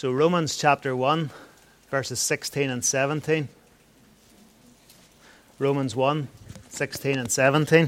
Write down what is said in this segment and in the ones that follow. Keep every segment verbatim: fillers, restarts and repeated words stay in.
So Romans chapter one, verses sixteen and seventeen. Romans one, sixteen and seventeen.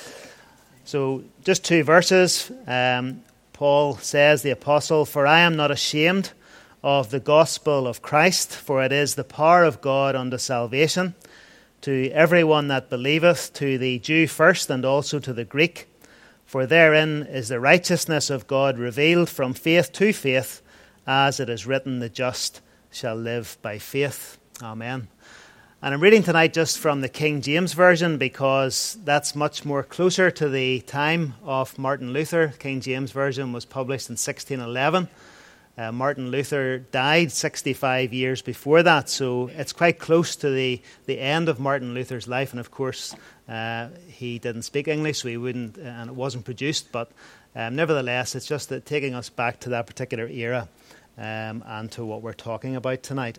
So just two verses. Um, Paul says, the apostle, "For I am not ashamed of the gospel of Christ, for it is the power of God unto salvation, to everyone that believeth, to the Jew first, and also to the Greek. For therein is the righteousness of God revealed from faith to faith, as it is written, the just shall live by faith." Amen. And I'm reading tonight just from the King James Version because that's much more closer to the time of Martin Luther. King James Version was published in sixteen eleven. Uh, Martin Luther died sixty-five years before that, so it's quite close to the, the end of Martin Luther's life. And of course, uh, he didn't speak English, so he wouldn't, and it wasn't produced. But um, nevertheless, it's just that taking us back to that particular era um, and to what we're talking about tonight.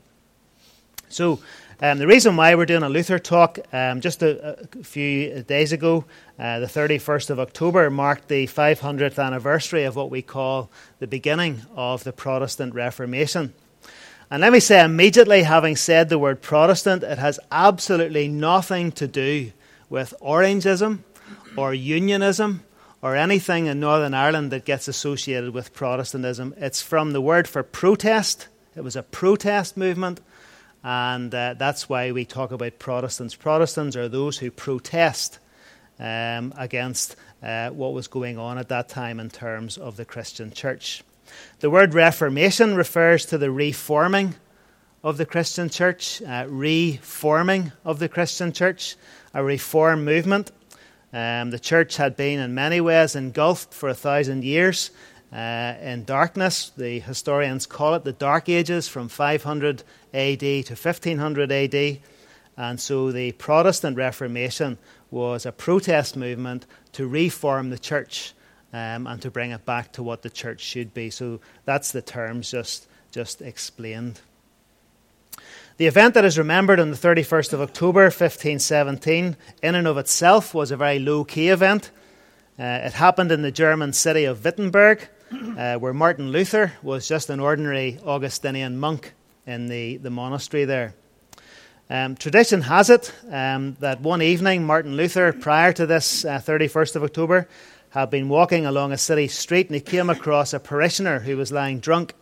So um, the reason why we're doing a Luther talk, um, just a, a few days ago, uh, the thirty-first of October marked the five hundredth anniversary of what we call the beginning of the Protestant Reformation. And let me say immediately, having said the word Protestant, it has absolutely nothing to do with Orangeism or Unionism or anything in Northern Ireland that gets associated with Protestantism. It's from the word for protest. It was a protest movement. And uh, that's why we talk about Protestants. Protestants are those who protest um, against uh, what was going on at that time in terms of the Christian church. The word Reformation refers to the reforming of the Christian church, uh, reforming of the Christian church, a reform movement. Um, the church had been in many ways engulfed for a thousand years Uh, in darkness. The historians call it the Dark Ages, from five hundred A D to fifteen hundred A D. And so the Protestant Reformation was a protest movement to reform the church um, and to bring it back to what the church should be. So that's the terms just, just explained. The event that is remembered on the thirty-first of October fifteen seventeen, in and of itself, was a very low-key event. Uh, it happened in the German city of Wittenberg, uh, where Martin Luther was just an ordinary Augustinian monk in the, the monastery there. Um, tradition has it um, that one evening Martin Luther, prior to this uh, thirty-first of October, had been walking along a city street and he came across a parishioner who was lying drunk.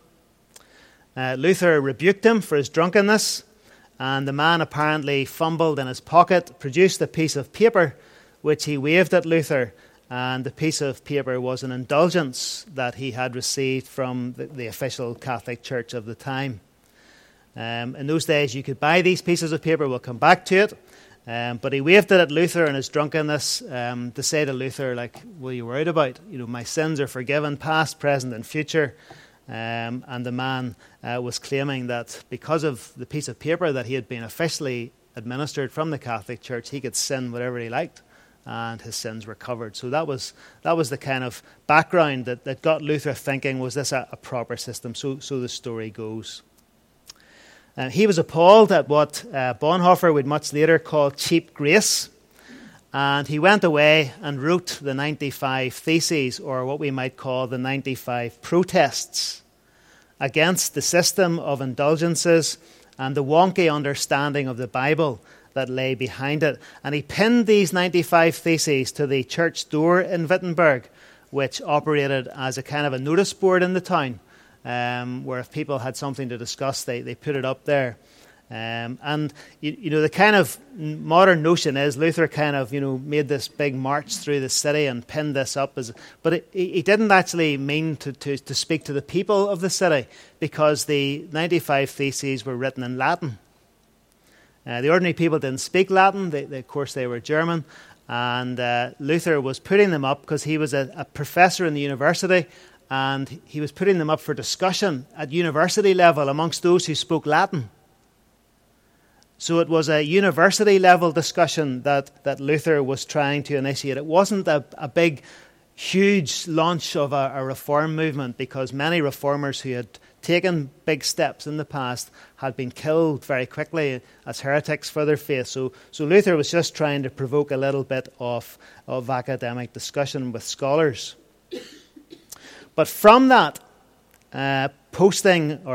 Uh, Luther rebuked him for his drunkenness, and the man apparently fumbled in his pocket, produced a piece of paper which he waved at Luther. And the piece of paper was an indulgence that he had received from the, the official Catholic Church of the time. Um, in those days, you could buy these pieces of paper. We'll come back to it. Um, but he waved it at Luther in his drunkenness um, to say to Luther, like, what are you worried about? You know, my sins are forgiven, past, present, and future. Um, and the man uh, was claiming that because of the piece of paper that he had been officially administered from the Catholic Church, he could sin whatever he liked, and his sins were covered. So that was that was the kind of background that, that got Luther thinking, was this a, a proper system? So so the story goes. Uh, he was appalled at what uh, Bonhoeffer would much later call cheap grace, and he went away and wrote the ninety-five Theses, or what we might call the ninety-five Protests, against the system of indulgences and the wonky understanding of the Bible that lay behind it. And he pinned these ninety-five Theses to the church door in Wittenberg, which operated as a kind of a notice board in the town, um, where if people had something to discuss, they, they put it up there. Um, and, you, you know, the kind of modern notion is Luther kind of, you know, made this big march through the city and pinned this up. as, But it, he didn't actually mean to, to, to speak to the people of the city, because the ninety-five Theses were written in Latin. Uh, the ordinary people didn't speak Latin. They, they, of course, they were German. And uh, Luther was putting them up because he was a, a professor in the university, and he was putting them up for discussion at university level amongst those who spoke Latin. So it was a university-level discussion that, that Luther was trying to initiate. It wasn't a, a big, huge launch of a, a reform movement, because many reformers who had taken big steps in the past had been killed very quickly as heretics for their faith. So, so Luther was just trying to provoke a little bit of, of academic discussion with scholars. But from that, uh, posting or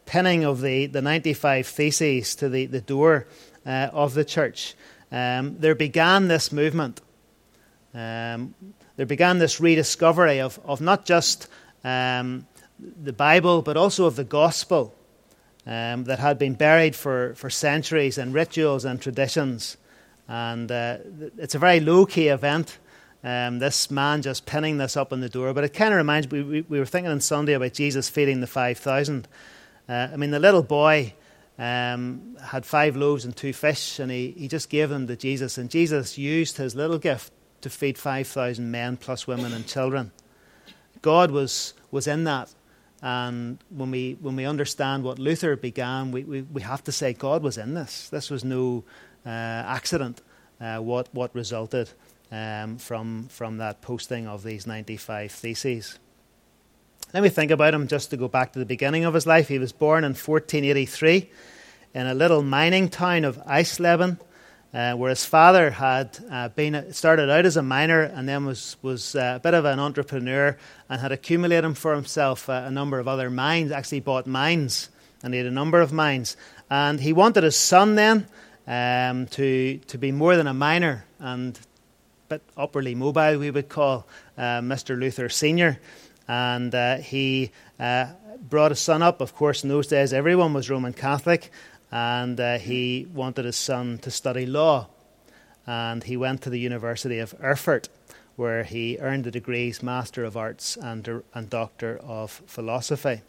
pinning of the, the ninety-five Theses to the, the door uh, of the church, um, there began this movement. Um, there began this rediscovery of, of not just um, the Bible, but also of the gospel um, that had been buried for, for centuries in rituals and traditions. And uh, it's a very low-key event, um, this man just pinning this up on the door. But it kind of reminds me, we, we were thinking on Sunday about Jesus feeding the five thousand. Uh, I mean, the little boy um, had five loaves and two fish, and he, he just gave them to Jesus. And Jesus used his little gift to feed five thousand men plus women and children. God was was in that. And when we when we understand what Luther began, we, we, we have to say God was in this. This was no uh, accident, uh, what what resulted um, from, from that posting of these ninety-five Theses. Let me think about him just to go back to the beginning of his life. He was born in fourteen eighty-three in a little mining town of Eisleben, Uh, where his father had uh, been started out as a miner and then was was uh, a bit of an entrepreneur and had accumulated for himself uh, a number of other mines. Actually bought mines, and he had a number of mines. And he wanted his son then um, to to be more than a miner and a bit upwardly mobile, we would call uh, Mister Luther Senior. And uh, he uh, brought his son up. Of course, in those days, everyone was Roman Catholic. And uh, he wanted his son to study law. And he went to the University of Erfurt, where he earned the degrees Master of Arts and, and Doctor of Philosophy.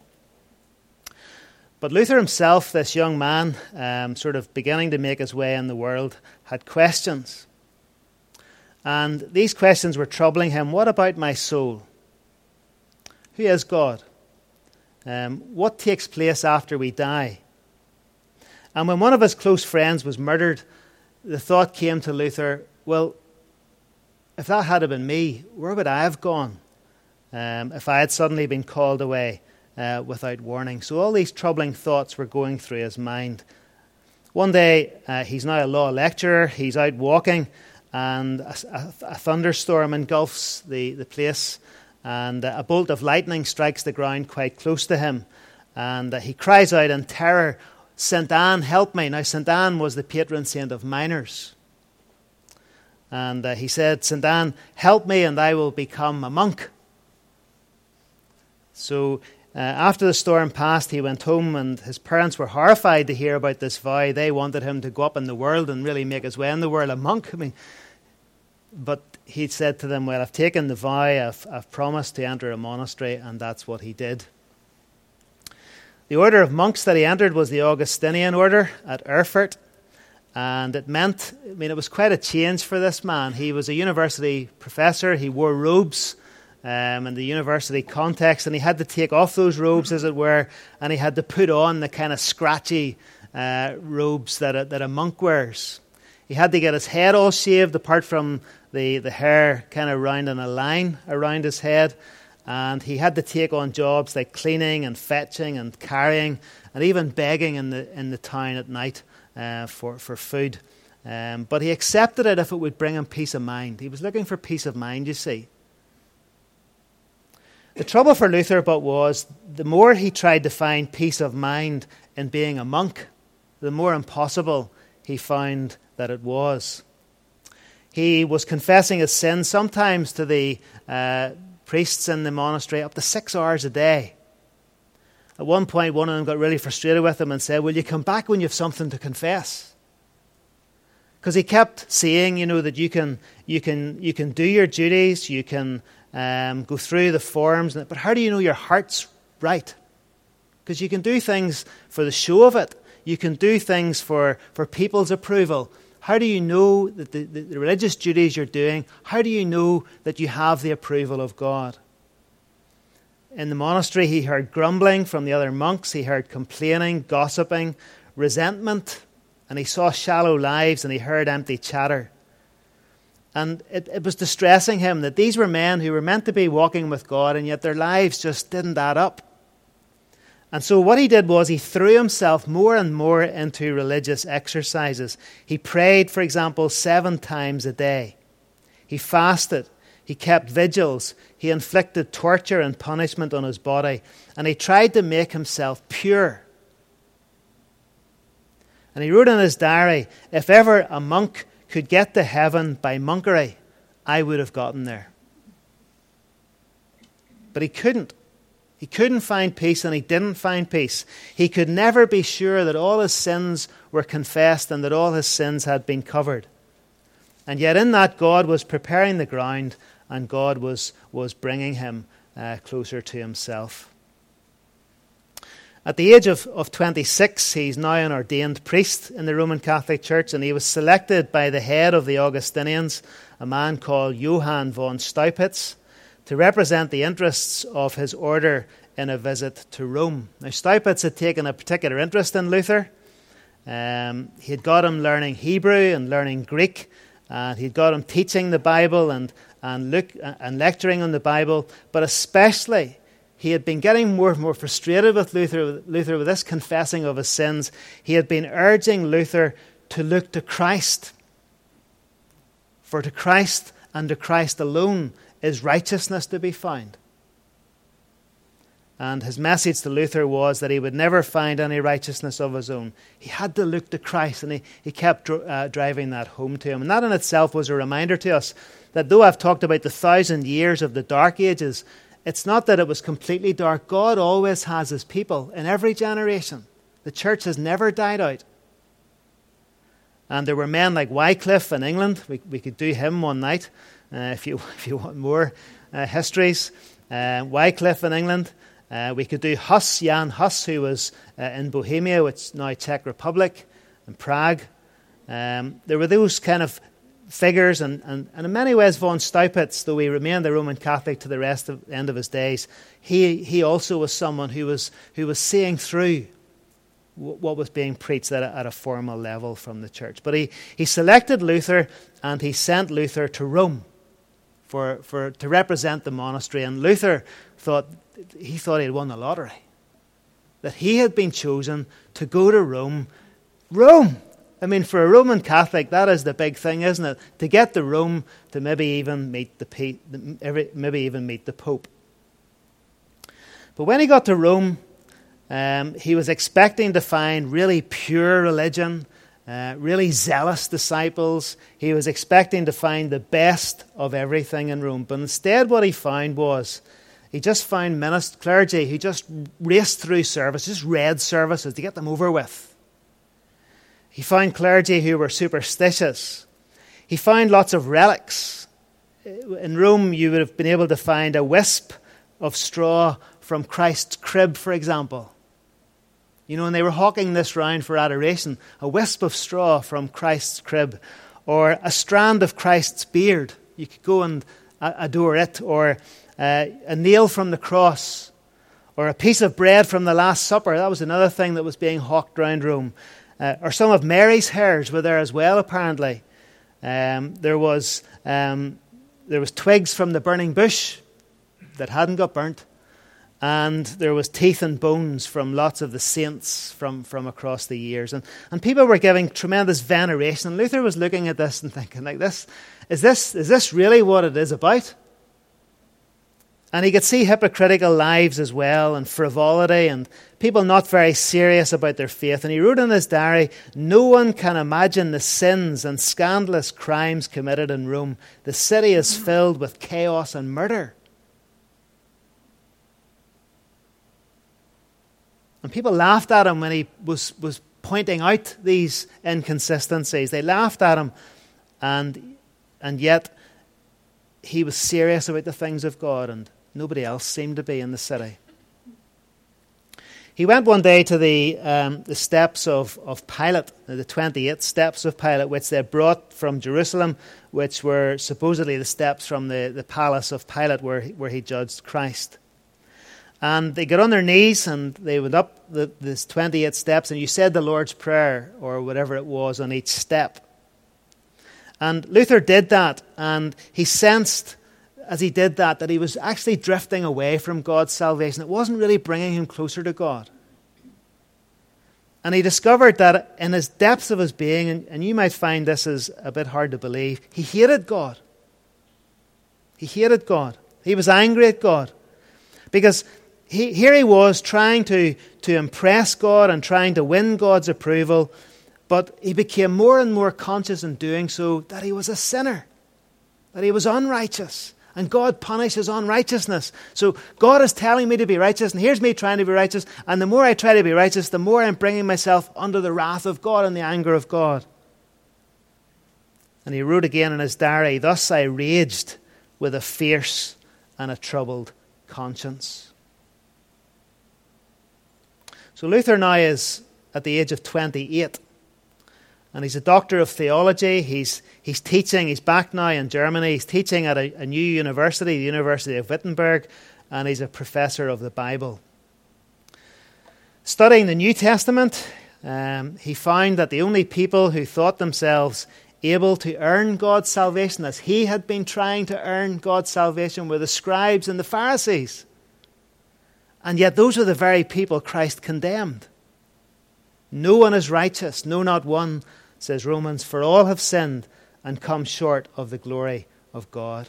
But Luther himself, this young man, um, sort of beginning to make his way in the world, had questions. And these questions were troubling him. What about my soul? Who is God? Um, what takes place after we die? And when one of his close friends was murdered, the thought came to Luther, well, if that had been me, where would I have gone um, if I had suddenly been called away uh, without warning? So all these troubling thoughts were going through his mind. One day, uh, he's now a law lecturer, he's out walking, and a, a, a thunderstorm engulfs the, the place, and a bolt of lightning strikes the ground quite close to him, and uh, he cries out in terror, Saint Anne, help me. Now, Saint Anne was the patron saint of miners. And uh, he said, Saint Anne, help me and I will become a monk. So uh, after the storm passed, he went home, and his parents were horrified to hear about this vow. They wanted him to go up in the world and really make his way in the world, a monk. I mean, but he said to them, well, I've taken the vow, I've, I've promised to enter a monastery, and that's what he did. The order of monks that he entered was the Augustinian order at Erfurt, and it meant, I mean, it was quite a change for this man. He was a university professor, he wore robes um, in the university context, and he had to take off those robes, as it were, and he had to put on the kind of scratchy uh, robes that a, that a monk wears. He had to get his head all shaved, apart from the, the hair kind of round in a line around his head. And he had to take on jobs like cleaning and fetching and carrying and even begging in the in the town at night uh, for, for food. Um, but he accepted it if it would bring him peace of mind. He was looking for peace of mind, you see. The trouble for Luther but was, the more he tried to find peace of mind in being a monk, the more impossible he found that it was. He was confessing his sins sometimes to the Uh, priests in the monastery up to six hours a day. At one point, one of them got really frustrated with him and said, will you come back when you have something to confess? Because he kept saying, you know, that you can you can, you can do your duties, you can um, go through the forms, but how do you know your heart's right? Because you can do things for the show of it. You can do things for, for people's approval. How do you know that the, the, the religious duties you're doing, how do you know that you have the approval of God? In the monastery, he heard grumbling from the other monks. He heard complaining, gossiping, resentment. And he saw shallow lives, and he heard empty chatter. And it, it was distressing him that these were men who were meant to be walking with God, and yet their lives just didn't add up. And so what he did was he threw himself more and more into religious exercises. He prayed, for example, seven times a day. He fasted. He kept vigils. He inflicted torture and punishment on his body. And he tried to make himself pure And he wrote in his diary, if ever a monk could get to heaven by monkery, I would have gotten there. But he couldn't. He couldn't find peace, and he didn't find peace. He could never be sure that all his sins were confessed and that all his sins had been covered. And yet in that, God was preparing the ground, and God was, was bringing him uh, closer to himself. At the age of, of twenty-six, he's now an ordained priest in the Roman Catholic Church, and he was selected by the head of the Augustinians, a man called Johann von Staupitz, to represent the interests of his order in a visit to Rome. Now, Staupitz had taken a particular interest in Luther. Um, he had got him learning Hebrew and learning Greek, and he'd got him teaching the Bible and and, look, and lecturing on the Bible, but especially he had been getting more and more frustrated with Luther, Luther with this confessing of his sins. He had been urging Luther to look to Christ. For to Christ and to Christ alone is righteousness to be found. And his message to Luther was that he would never find any righteousness of his own. He had to look to Christ, and he, he kept uh, driving that home to him. And that in itself was a reminder to us that though I've talked about the thousand years of the Dark Ages, it's not that it was completely dark. God always has his people in every generation. The church has never died out. And there were men like Wycliffe in England. We, we could do him one night uh, if you if you want more uh, histories. Uh, Wycliffe in England. Uh, we could do Huss, Jan Hus, who was uh, in Bohemia, which is now Czech Republic, and Prague. Um, there were those kind of figures, and, and, and in many ways von Staupitz, though he remained a Roman Catholic to the rest of the end of his days, he he also was someone who was who was seeing through w- what was being preached at a, at a formal level from the church. But he, he selected Luther, and he sent Luther to Rome for, for to represent the monastery. And Luther thought he thought he had won the lottery, that he had been chosen to go to Rome. Rome! I mean, for a Roman Catholic, that is the big thing, isn't it? To get to Rome, to maybe even meet the maybe even meet the Pope. But when he got to Rome, um, he was expecting to find really pure religion, uh, really zealous disciples. He was expecting to find the best of everything in Rome. But instead, what he found was he just found minister clergy who just raced through service, just read services to get them over with. He found clergy who were superstitious. He found lots of relics. In Rome, you would have been able to find a wisp of straw from Christ's crib, for example. You know, and they were hawking this round for adoration. A wisp of straw from Christ's crib. Or a strand of Christ's beard. You could go and adore it. Or uh, a nail from the cross. Or a piece of bread from the Last Supper. That was another thing that was being hawked round Rome. Uh, or some of Mary's hairs were there as well, apparently. Um, there was um, there was twigs from the burning bush that hadn't got burnt. And there was teeth and bones from lots of the saints from, from across the years. And, and people were giving tremendous veneration. And Luther was looking at this and thinking, like, this, is this is this really what it is about? And he could see hypocritical lives as well, and frivolity, and people not very serious about their faith. And he wrote in his diary, no one can imagine the sins and scandalous crimes committed in Rome. The city is filled with chaos and murder. And people laughed at him when he was, was pointing out these inconsistencies. They laughed at him, and and yet he was serious about the things of God, and nobody else seemed to be in the city. He went one day to the um, the steps of, of Pilate, the twenty-eight steps of Pilate, which they brought from Jerusalem, which were supposedly the steps from the, the palace of Pilate where, where he judged Christ. And they got on their knees and they went up the, this twenty-eight steps, and you said the Lord's Prayer or whatever it was on each step. And Luther did that, and he sensed as he did that, that he was actually drifting away from God's salvation. It wasn't really bringing him closer to God. And he discovered that in his depths of his being, and, and you might find this is a bit hard to believe, he hated God. He hated God. He was angry at God. Because he, here he was trying to, to impress God and trying to win God's approval, But he became more and more conscious in doing so that he was a sinner, that he was unrighteous. And God punishes unrighteousness. So God is telling me to be righteous, and here's me trying to be righteous. And the more I try to be righteous, the more I'm bringing myself under the wrath of God and the anger of God. And he wrote again in his diary, "Thus I raged with a fierce and a troubled conscience." So Luther now is at the age of twenty-eight. And he's a doctor of theology. He's he's teaching. He's back now in Germany. He's teaching at a, a new university, the University of Wittenberg, and he's a professor of the Bible. Studying the New Testament, um, he found that the only people who thought themselves able to earn God's salvation, as he had been trying to earn God's salvation, were the scribes and the Pharisees. And yet those are the very people Christ condemned. "No one is righteous, no, not one," says Romans, "for all have sinned and come short of the glory of God."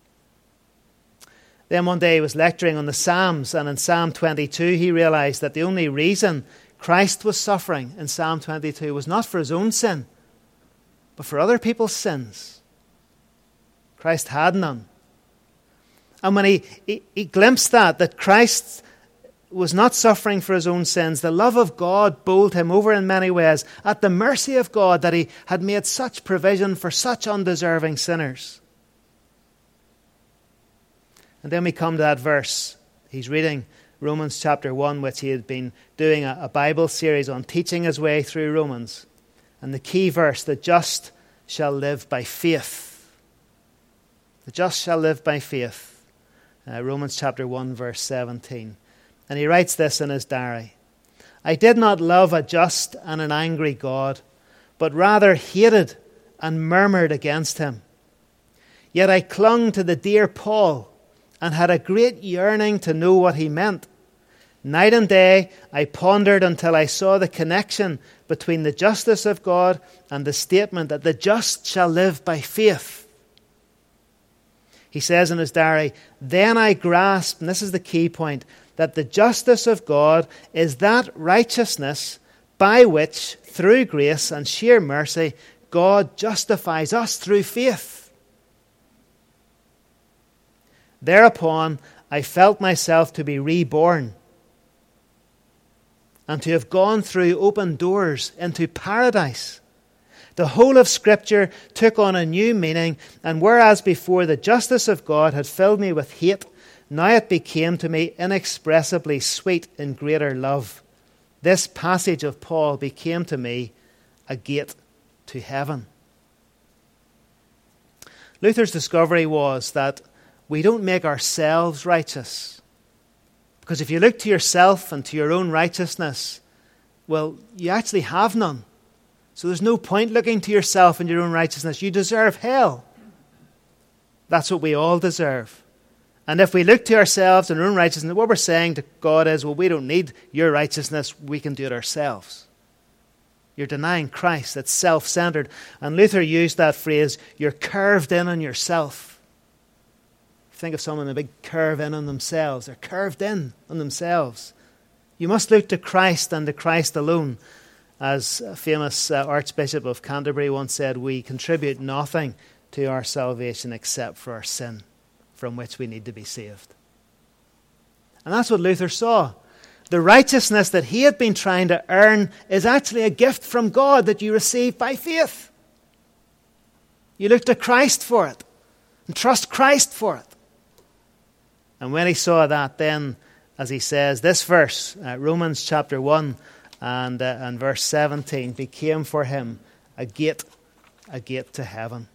Then one day he was lecturing on the Psalms, and in Psalm twenty-two he realized that the only reason Christ was suffering in Psalm twenty-two was not for his own sin, but for other people's sins. Christ had none. And when he, he, he glimpsed that, that Christ was not suffering for his own sins, the love of God bowled him over in many ways at the mercy of God that he had made such provision for such undeserving sinners. And then we come to that verse. He's reading Romans chapter one, which he had been doing a, a Bible series on, teaching his way through Romans. And the key verse, "The just shall live by faith." The just shall live by faith. Uh, Romans chapter one, verse seventeen. And he writes this in his diary. "I did not love a just and an angry God, but rather hated and murmured against him. Yet I clung to the dear Paul and had a great yearning to know what he meant. Night and day I pondered until I saw the connection between the justice of God and the statement that the just shall live by faith." He says in his diary, "Then I grasped," and this is the key point, "that the justice of God is that righteousness by which, through grace and sheer mercy, God justifies us through faith. Thereupon I felt myself to be reborn and to have gone through open doors into paradise. The whole of Scripture took on a new meaning, and whereas before the justice of God had filled me with hate, now it became to me inexpressibly sweet in greater love. This passage of Paul became to me a gate to heaven." Luther's discovery was that we don't make ourselves righteous. Because if you look to yourself and to your own righteousness, well, you actually have none. So there's no point looking to yourself and your own righteousness. You deserve hell. That's what we all deserve. And if we look to ourselves and our own righteousness, what we're saying to God is, well, we don't need your righteousness. We can do it ourselves. You're denying Christ. It's self-centered. And Luther used that phrase, you're curved in on yourself. Think of someone with a big curve in on themselves. They're curved in on themselves. You must look to Christ and to Christ alone. As a famous uh, Archbishop of Canterbury once said, we contribute nothing to our salvation except for our sin, from which we need to be saved. And that's what Luther saw. The righteousness that he had been trying to earn is actually a gift from God that you receive by faith. You look to Christ for it and trust Christ for it. And when he saw that, then, as he says, this verse, uh, Romans chapter one and, uh, and verse seventeen, became for him a gate, a gate to heaven.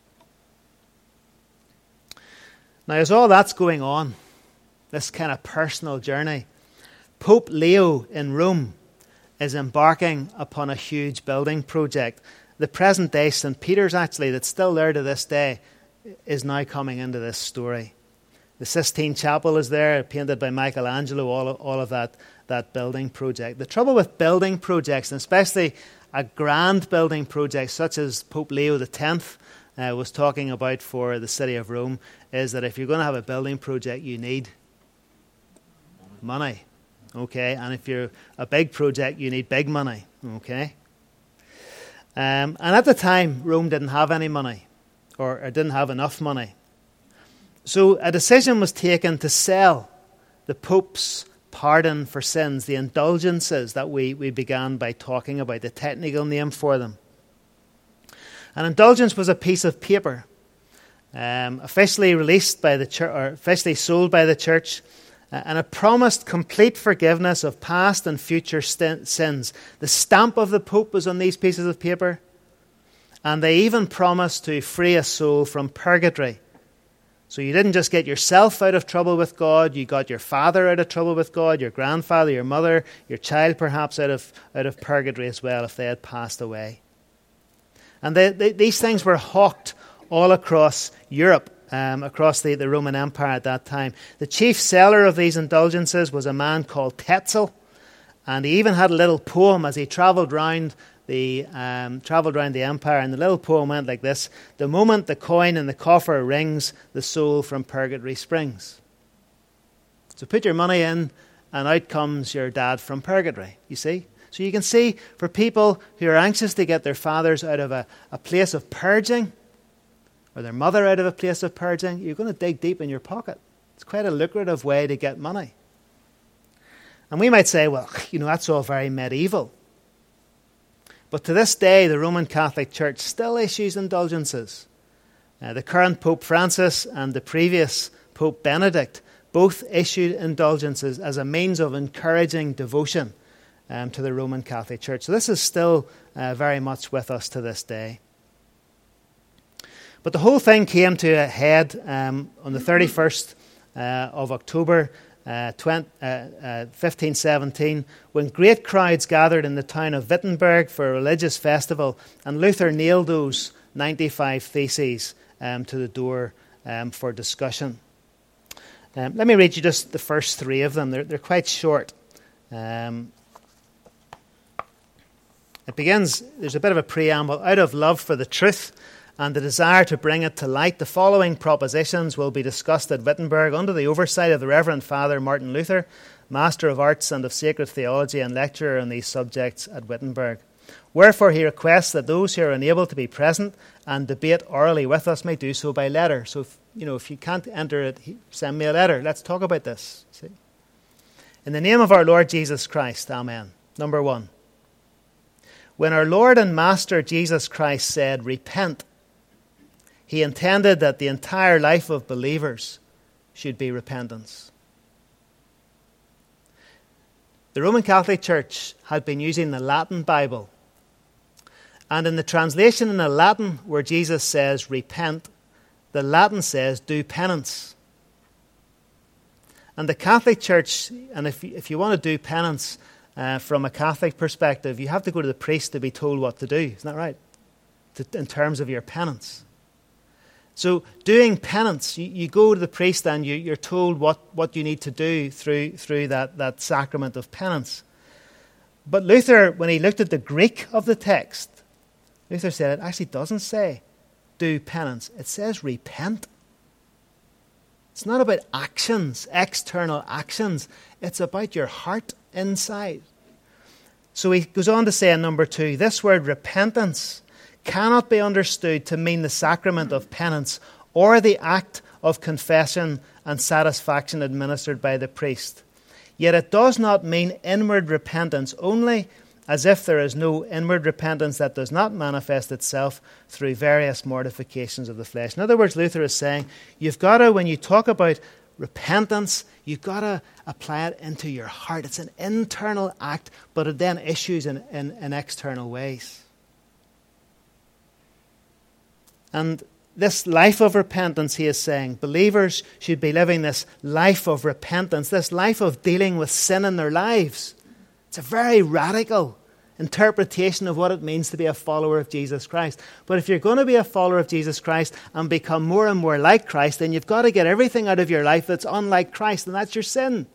Now, as all that's going on, this kind of personal journey, Pope Leo in Rome is embarking upon a huge building project. The present day Saint Peter's, actually, that's still there to this day, is now coming into this story. The Sistine Chapel is there, painted by Michelangelo, all of, all of that, that building project. The trouble with building projects, and especially a grand building project such as Pope Leo the tenth uh, was talking about for the city of Rome, is that if you're going to have a building project, you need money. Okay, and if you're a big project, you need big money. Okay. Um, and at the time, Rome didn't have any money, or, or didn't have enough money. So a decision was taken to sell the Pope's pardon for sins, the indulgences that we, we began by talking about, the technical name for them. An indulgence was a piece of paper um, officially released by the church, or officially sold by the church, uh, and it promised complete forgiveness of past and future st- sins. The stamp of the Pope was on these pieces of paper, and they even promised to free a soul from purgatory. So you didn't just get yourself out of trouble with God, you got your father out of trouble with God, your grandfather, your mother, your child perhaps out of out of purgatory as well if they had passed away. And they, they, these things were hawked all across Europe, um, across the, the Roman Empire at that time. The chief seller of these indulgences was a man called Tetzel, and he even had a little poem as he travelled round the um, travelled around the empire, and the little poem went like this: "The moment the coin in the coffer rings, the soul from purgatory springs." So put your money in, and out comes your dad from purgatory, you see. So you can see, for people who are anxious to get their fathers out of a, a place of purging, or their mother out of a place of purging, you're going to dig deep in your pocket. It's quite a lucrative way to get money. And we might say, well, you know, that's all very medieval. But to this day, the Roman Catholic Church still issues indulgences. Uh, the current Pope Francis and the previous Pope Benedict both issued indulgences as a means of encouraging devotion um, to the Roman Catholic Church. So this is still uh, very much with us to this day. But the whole thing came to a head um, on the thirty-first uh, of October, Uh, twenty, uh, uh, fifteen seventeen, when great crowds gathered in the town of Wittenberg for a religious festival, and Luther nailed those ninety-five theses um, to the door um, for discussion. Um, let me read you just the first three of them. They're, they're quite short. Um, it begins, there's a bit of a preamble. Out of love for the truth and the desire to bring it to light, the following propositions will be discussed at Wittenberg under the oversight of the Reverend Father Martin Luther, Master of Arts and of Sacred Theology and lecturer on these subjects at Wittenberg. Wherefore he requests that those who are unable to be present and debate orally with us may do so by letter. So, if, you know, if you can't enter it, send me a letter. Let's talk about this. See? In the name of our Lord Jesus Christ, amen. Number one. When our Lord and Master Jesus Christ said, repent, he intended that the entire life of believers should be repentance. The Roman Catholic Church had been using the Latin Bible. And in the translation in the Latin where Jesus says, repent, the Latin says, do penance. And the Catholic Church, and if you, if you want to do penance uh, from a Catholic perspective, you have to go to the priest to be told what to do. Isn't that right? To, in terms of your penance. So doing penance, you, you go to the priest and you, you're told what, what you need to do through, through that, that sacrament of penance. But Luther, when he looked at the Greek of the text, Luther said it actually doesn't say do penance. It says repent. It's not about actions, external actions. It's about your heart inside. So he goes on to say in number two, this word repentance cannot be understood to mean the sacrament of penance or the act of confession and satisfaction administered by the priest. Yet it does not mean inward repentance only, as if there is no inward repentance that does not manifest itself through various mortifications of the flesh. In other words, Luther is saying, you've got to, when you talk about repentance, you've got to apply it into your heart. It's an internal act, but it then issues in, in, in external ways. And this life of repentance, he is saying, believers should be living this life of repentance, this life of dealing with sin in their lives. It's a very radical interpretation of what it means to be a follower of Jesus Christ. But if you're going to be a follower of Jesus Christ and become more and more like Christ, then you've got to get everything out of your life that's unlike Christ, and that's your sin.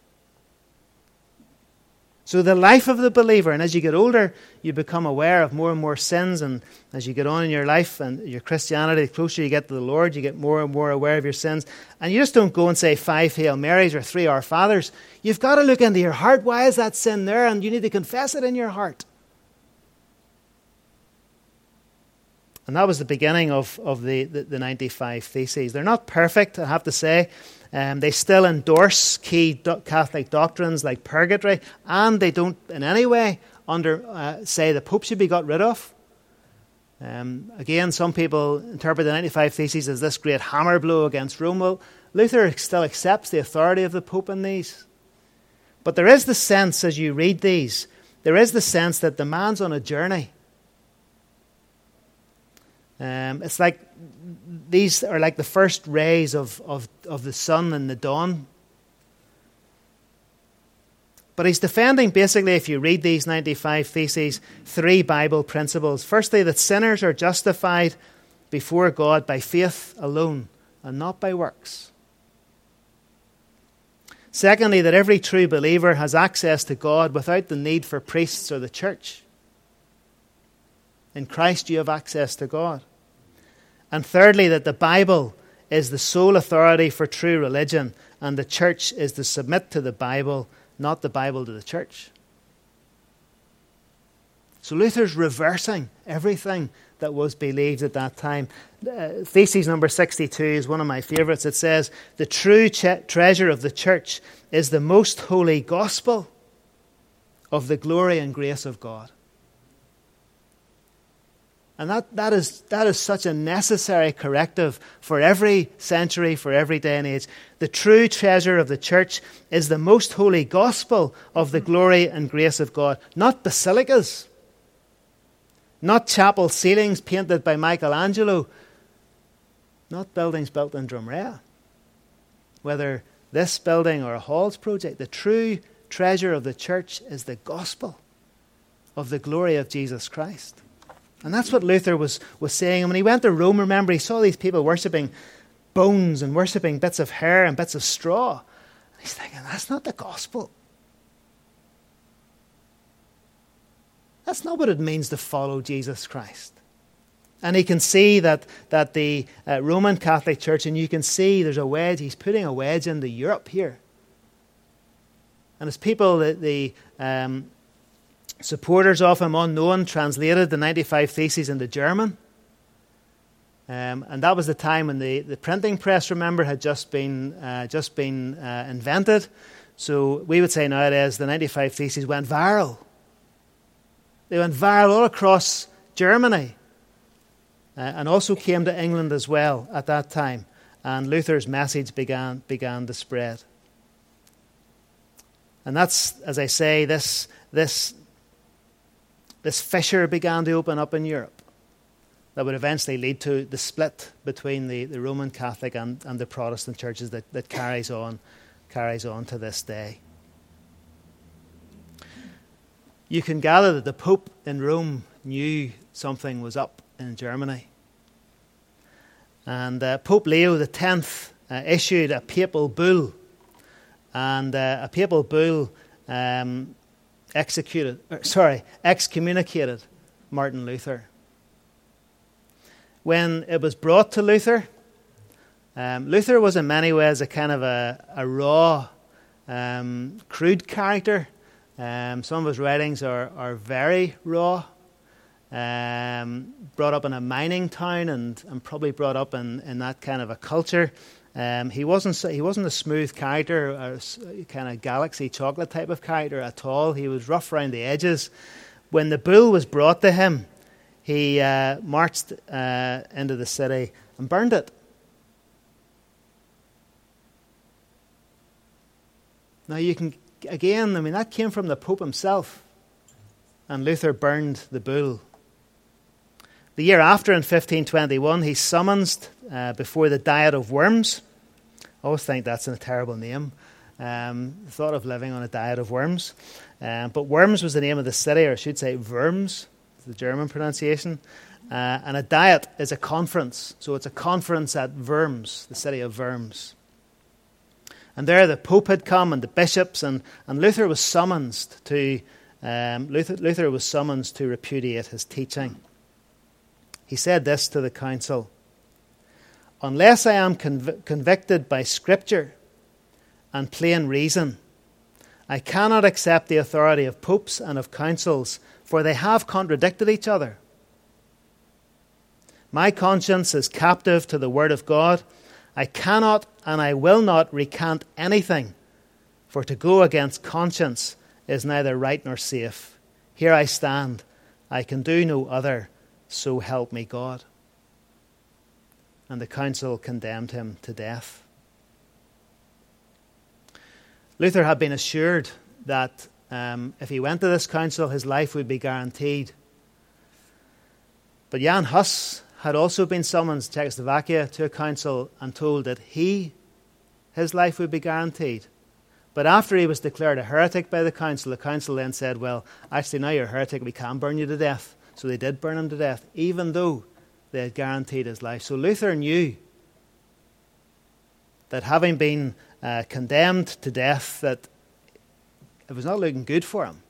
So the life of the believer, and as you get older, you become aware of more and more sins, and as you get on in your life and your Christianity, the closer you get to the Lord, you get more and more aware of your sins. And you just don't go and say five Hail Marys or three Our Fathers. You've got to look into your heart. Why is that sin there? And you need to confess it in your heart. And that was the beginning of, of the, the, the ninety-five Theses. They're not perfect, I have to say. Um, they still endorse key do- Catholic doctrines like purgatory, and they don't in any way under uh, say the Pope should be got rid of. Um, again, some people interpret the ninety-five Theses as this great hammer blow against Rome. Well, Luther still accepts the authority of the Pope in these. But there is the sense, as you read these, there is the sense that the man's on a journey. Um, it's like these are like the first rays of, of, of the sun in the dawn. But he's defending, basically, if you read these ninety-five Theses, three Bible principles. Firstly, that sinners are justified before God by faith alone and not by works. Secondly, that every true believer has access to God without the need for priests or the church. In Christ you have access to God. And thirdly, that the Bible is the sole authority for true religion, and the church is to submit to the Bible, not the Bible to the church. So Luther's reversing everything that was believed at that time. Uh, Thesis number sixty-two is one of my favourites. It says, the true ch- treasure of the church is the most holy gospel of the glory and grace of God. And that, that is that is such a necessary corrective for every century, for every day and age. The true treasure of the church is the most holy gospel of the glory and grace of God. Not basilicas. Not chapel ceilings painted by Michelangelo. Not buildings built in Drumrea. Whether this building or a Halls project, the true treasure of the church is the gospel of the glory of Jesus Christ. And that's what Luther was, was saying. And when he went to Rome, remember, he saw these people worshipping bones and worshipping bits of hair and bits of straw. And he's thinking, that's not the gospel. That's not what it means to follow Jesus Christ. And he can see that, that the uh, Roman Catholic Church, and you can see there's a wedge, he's putting a wedge into Europe here. And as people, the, the um, supporters of him, unknown, translated the ninety-five Theses into German. Um, and that was the time when the, the printing press, remember, had just been uh, just been uh, invented. So we would say nowadays the ninety-five Theses went viral. They went viral all across Germany uh, and also came to England as well at that time. And Luther's message began began to spread. And that's, as I say, this this this fissure began to open up in Europe that would eventually lead to the split between the, the Roman Catholic and, and the Protestant churches that, that carries on carries on to this day. You can gather that the Pope in Rome knew something was up in Germany. And uh, Pope Leo the tenth uh, issued a papal bull. And uh, a papal bull um, executed, or, sorry, excommunicated Martin Luther. When it was brought to Luther, um, Luther was in many ways a kind of a, a raw, um, crude character. Um, some of his writings are, are very raw. Um, brought up in a mining town and, and probably brought up in, in that kind of a culture. Um, he wasn't he wasn't a smooth character, a kind of galaxy chocolate type of character at all. He was rough around the edges. When the bull was brought to him, he uh, marched uh, into the city and burned it. Now you can, again, I mean, that came from the Pope himself. And Luther burned the bull. The year after, in fifteen twenty-one, he's summoned uh, before the Diet of Worms. I always think that's a terrible name. Um, thought of living on a diet of worms. Um, but Worms was the name of the city, or I should say Worms, the German pronunciation. Uh, and a diet is a conference. So it's a conference at Worms, the city of Worms. And there the Pope had come and the bishops, and, and Luther was summoned to um, Luther, Luther was summoned to repudiate his teaching. He said this to the council: "Unless I am conv- convicted by Scripture and plain reason, I cannot accept the authority of popes and of councils, for they have contradicted each other. My conscience is captive to the word of God. I cannot and I will not recant anything, for to go against conscience is neither right nor safe. Here I stand. I can do no other, so help me God." And the council condemned him to death. Luther had been assured that um, if he went to this council, his life would be guaranteed. But Jan Hus had also been summoned to Czechoslovakia to a council and told that he, his life would be guaranteed. But after he was declared a heretic by the council, the council then said, well, actually now you're a heretic, we can burn you to death. So they did burn him to death, even though they had guaranteed his life. So Luther knew that having been uh, condemned to death, that it was not looking good for him.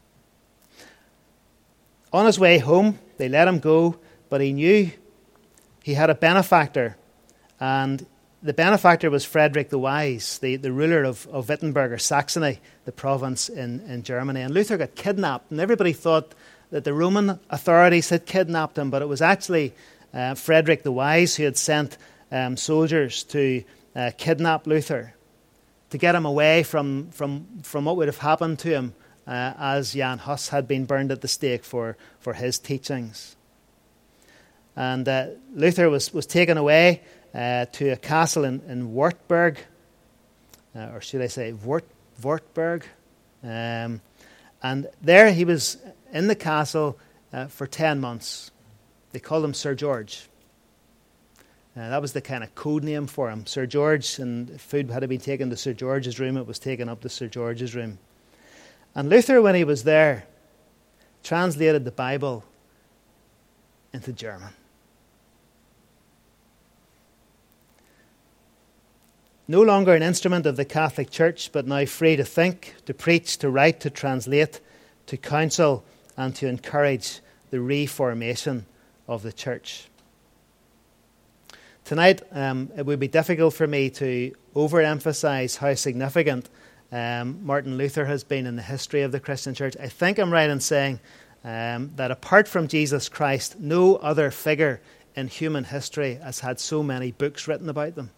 On his way home, they let him go, but he knew he had a benefactor, and the benefactor was Frederick the Wise, the, the ruler of, of Wittenberg, or Saxony, the province in, in Germany. And Luther got kidnapped, and everybody thought that the Roman authorities had kidnapped him, but it was actually uh, Frederick the Wise who had sent um, soldiers to uh, kidnap Luther, to get him away from, from, from what would have happened to him uh, as Jan Hus had been burned at the stake for, for his teachings. And uh, Luther was, was taken away uh, to a castle in, in Wartburg, uh, or should I say Wort, Wartburg. Um, and there he was in the castle uh, for ten months. They called him Sir George. Uh, that was the kind of code name for him, Sir George. And if food had been taken to Sir George's room, it was taken up to Sir George's room. And Luther, when he was there, translated the Bible into German. No longer an instrument of the Catholic Church, but now free to think, to preach, to write, to translate, to counsel, and to encourage the reformation of the Church. Tonight, um, it would be difficult for me to overemphasize how significant um, Martin Luther has been in the history of the Christian Church. I think I'm right in saying um, that apart from Jesus Christ, no other figure in human history has had so many books written about them.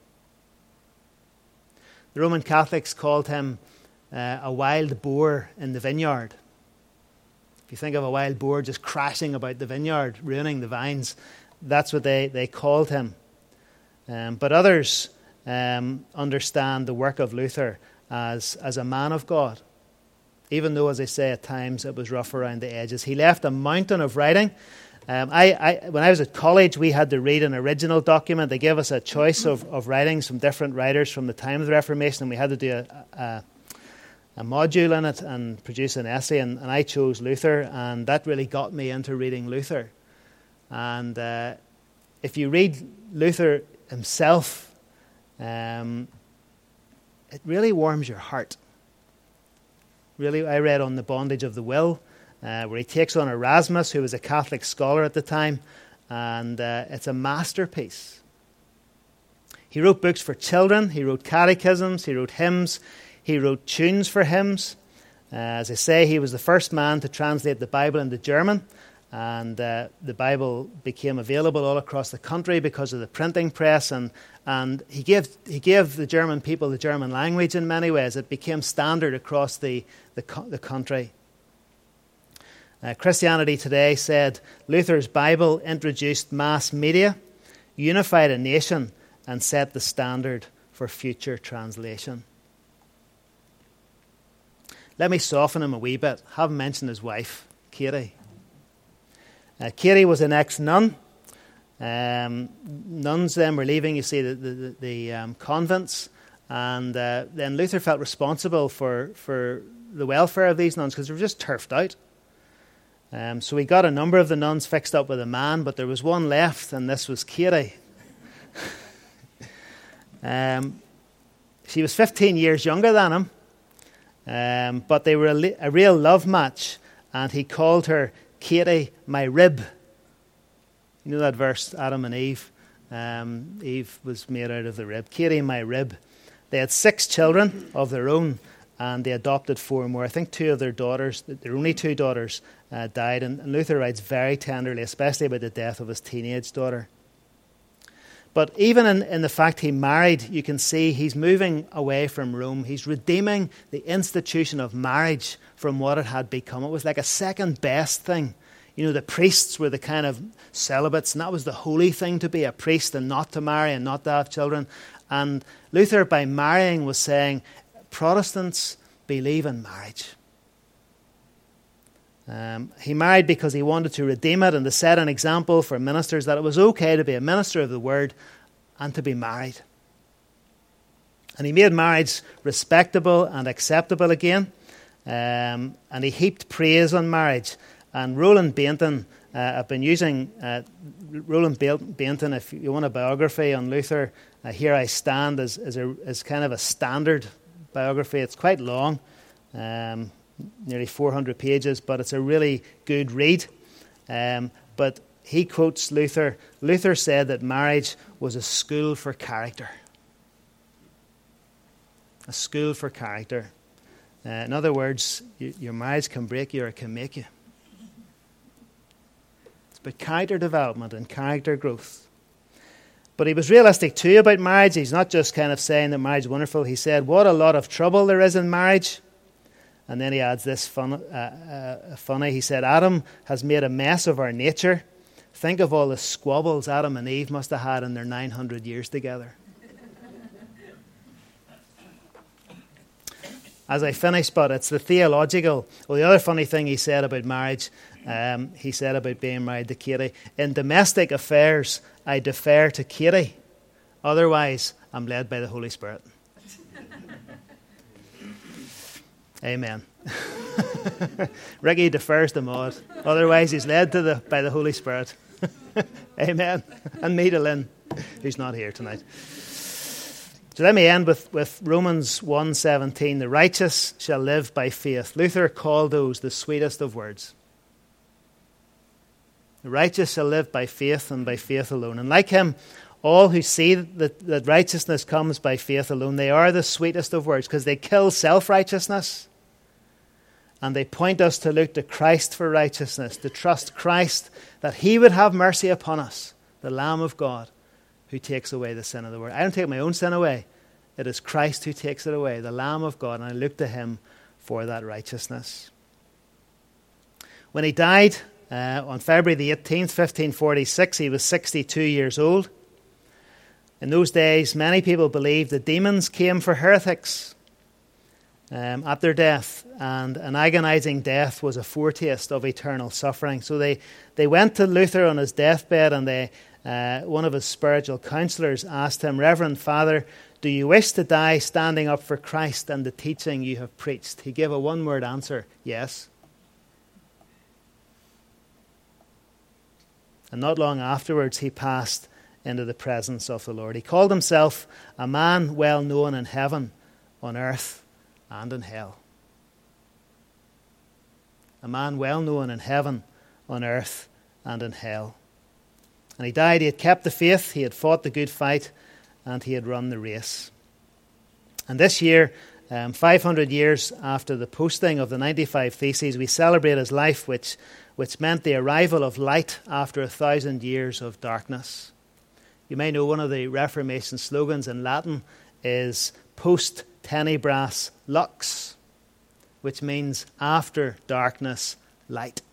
The Roman Catholics called him uh, a wild boar in the vineyard. If you think of a wild boar just crashing about the vineyard, ruining the vines, that's what they, they called him. Um, but others um, understand the work of Luther as, as a man of God, even though, as I say, at times it was rough around the edges. He left a mountain of writing. Um, I, I, when I was at college, we had to read an original document. They gave us a choice of, of writings from different writers from the time of the Reformation, and we had to do a, a, a module in it and produce an essay, and, and I chose Luther, and that really got me into reading Luther. And uh, if you read Luther himself, um, it really warms your heart. Really, I read On the Bondage of the Will, Uh, where he takes on Erasmus, who was a Catholic scholar at the time, and uh, it's a masterpiece. He wrote books for children, he wrote catechisms, he wrote hymns, he wrote tunes for hymns. Uh, as I say, he was the first man to translate the Bible into German, and uh, the Bible became available all across the country because of the printing press, and, and he gave he gave the German people the German language in many ways. It became standard across the, the, the country. Uh, Christianity Today said Luther's Bible introduced mass media, unified a nation, and set the standard for future translation. Let me soften him a wee bit. I haven't mentioned his wife, Katie. Uh, Katie was an ex-nun. Um, nuns then were leaving, you see, the, the, the um, convents. And uh, then Luther felt responsible for, for the welfare of these nuns because they were just turfed out. Um, so we got a number of the nuns fixed up with a man, but there was one left, and this was Katie. um, she was fifteen years younger than him, um, but they were a, li- a real love match, and he called her Katie, my rib. You know that verse, Adam and Eve? Um, Eve was made out of the rib. Katie, my rib. They had six children of their own, and they adopted four more. I think two of their daughters, their only two daughters, uh, died. And, and Luther writes very tenderly, especially about the death of his teenage daughter. But even in, in the fact he married, you can see he's moving away from Rome. He's redeeming the institution of marriage from what it had become. It was like a second best thing. You know, the priests were the kind of celibates, and that was the holy thing to be a priest and not to marry and not to have children. And Luther, by marrying, was saying, Protestants believe in marriage. Um, he married because he wanted to redeem it and to set an example for ministers that it was okay to be a minister of the word and to be married. And he made marriage respectable and acceptable again. Um, and he heaped praise on marriage. And Roland Bainton, uh, I've been using uh, Roland Bainton, if you want a biography on Luther, uh, Here I Stand, as, as, a, as kind of a standard biography. It's quite long, um, nearly four hundred pages, but it's a really good read. Um, but he quotes Luther. Luther said that marriage was a school for character. A school for character. Uh, in other words, you, your marriage can break you or it can make you. It's about character development and character growth. But he was realistic too about marriage. He's not just kind of saying that marriage is wonderful. He said, what a lot of trouble there is in marriage. And then he adds this fun, uh, uh, funny. He said, Adam has made a mess of our nature. Think of all the squabbles Adam and Eve must have had in their nine hundred years together. As I finish, but it's the theological. Well, the other funny thing he said about marriage, um, he said about being married to Katie, in domestic affairs, I defer to Katie. Otherwise, I'm led by the Holy Spirit. Amen. Ricky defers to Maud. Otherwise, he's led to the by the Holy Spirit. Amen. And me to Lynn, who's not here tonight. So let me end with, with Romans one seventeen. The righteous shall live by faith. Luther called those the sweetest of words. The righteous shall live by faith and by faith alone. And like him, all who see that, that righteousness comes by faith alone, they are the sweetest of words because they kill self-righteousness. And they point us to look to Christ for righteousness, to trust Christ that he would have mercy upon us, the Lamb of God, who takes away the sin of the world. I don't take my own sin away. It is Christ who takes it away, the Lamb of God, and I look to him for that righteousness. When he died uh, on February the eighteenth, fifteen forty-six, he was sixty-two years old. In those days, many people believed the demons came for heretics um, at their death, and an agonizing death was a foretaste of eternal suffering. So they, they went to Luther on his deathbed, and they Uh, one of his spiritual counselors asked him, Reverend Father, do you wish to die standing up for Christ and the teaching you have preached? He gave a one-word answer, yes. And not long afterwards, he passed into the presence of the Lord. He called himself a man well known in heaven, on earth, and in hell. A man well known in heaven, on earth, and in hell. And he died, he had kept the faith, he had fought the good fight, and he had run the race. And this year, um, five hundred years after the posting of the ninety-five Theses, we celebrate his life, which, which meant the arrival of light after a thousand years of darkness. You may know one of the Reformation slogans in Latin is Post Tenebras Lux, which means after darkness, light.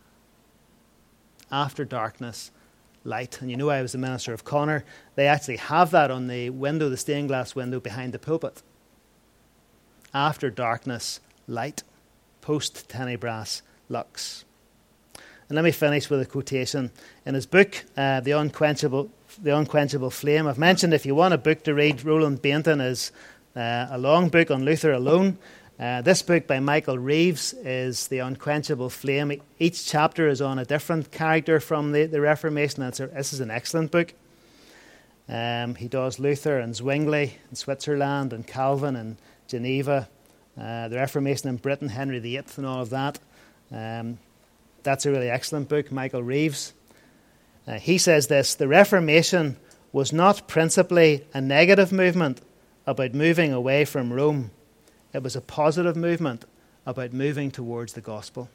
After darkness, light. And you know I was the minister of Connor. They actually have that on the window, the stained glass window behind the pulpit. After darkness, light. Post tenebras lux. And let me finish with a quotation. In his book, uh, The Unquenchable The Unquenchable Flame, I've mentioned if you want a book to read, Roland Bainton is uh, a long book on Luther alone. Uh, this book by Michael Reeves is The Unquenchable Flame. Each chapter is on a different character from the, the Reformation. And a, this is an excellent book. Um, he does Luther and Zwingli in Switzerland and Calvin and Geneva, uh, the Reformation in Britain, Henry the Eighth and all of that. Um, that's a really excellent book, Michael Reeves. Uh, he says this, the Reformation was not principally a negative movement about moving away from Rome. It was a positive movement about moving towards the gospel.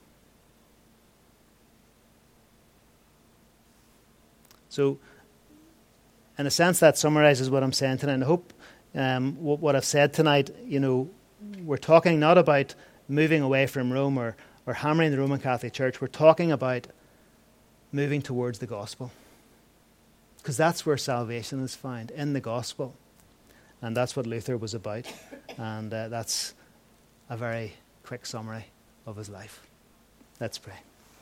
So, in a sense, that summarizes what I'm saying tonight. And I hope um, what, what I've said tonight, you know, we're talking not about moving away from Rome or, or hammering the Roman Catholic Church. We're talking about moving towards the gospel. Because that's where salvation is found, in the gospel. And that's what Luther was about. And uh, that's a very quick summary of his life. Let's pray.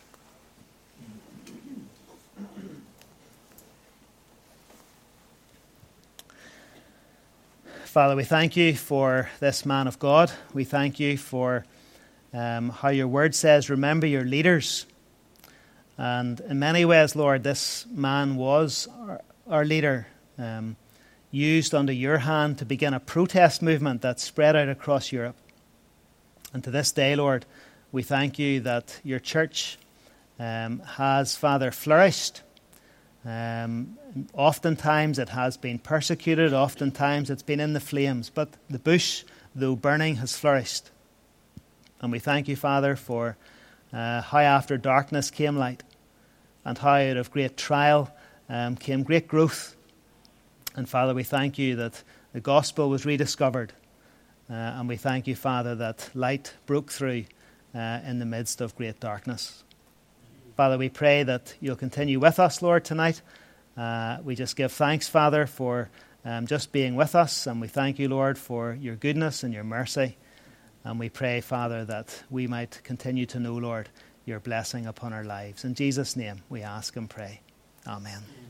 Father, we thank you for this man of God. We thank you for um, how your word says, remember your leaders. And in many ways, Lord, this man was our, our leader, um, used under your hand to begin a protest movement that spread out across Europe. And to this day, Lord, we thank you that your church um, has, Father, flourished. Um, oftentimes it has been persecuted, oftentimes it's been in the flames, but the bush, though burning, has flourished. And we thank you, Father, for uh, how after darkness came light, and how out of great trial um, came great growth. And Father, we thank you that the gospel was rediscovered, uh, and we thank you, Father, that light broke through uh, in the midst of great darkness. Father, we pray that you'll continue with us, Lord, tonight. Uh, we just give thanks, Father, for um, just being with us. And we thank you, Lord, for your goodness and your mercy. And we pray, Father, that we might continue to know, Lord, your blessing upon our lives. In Jesus' name we ask and pray. Amen.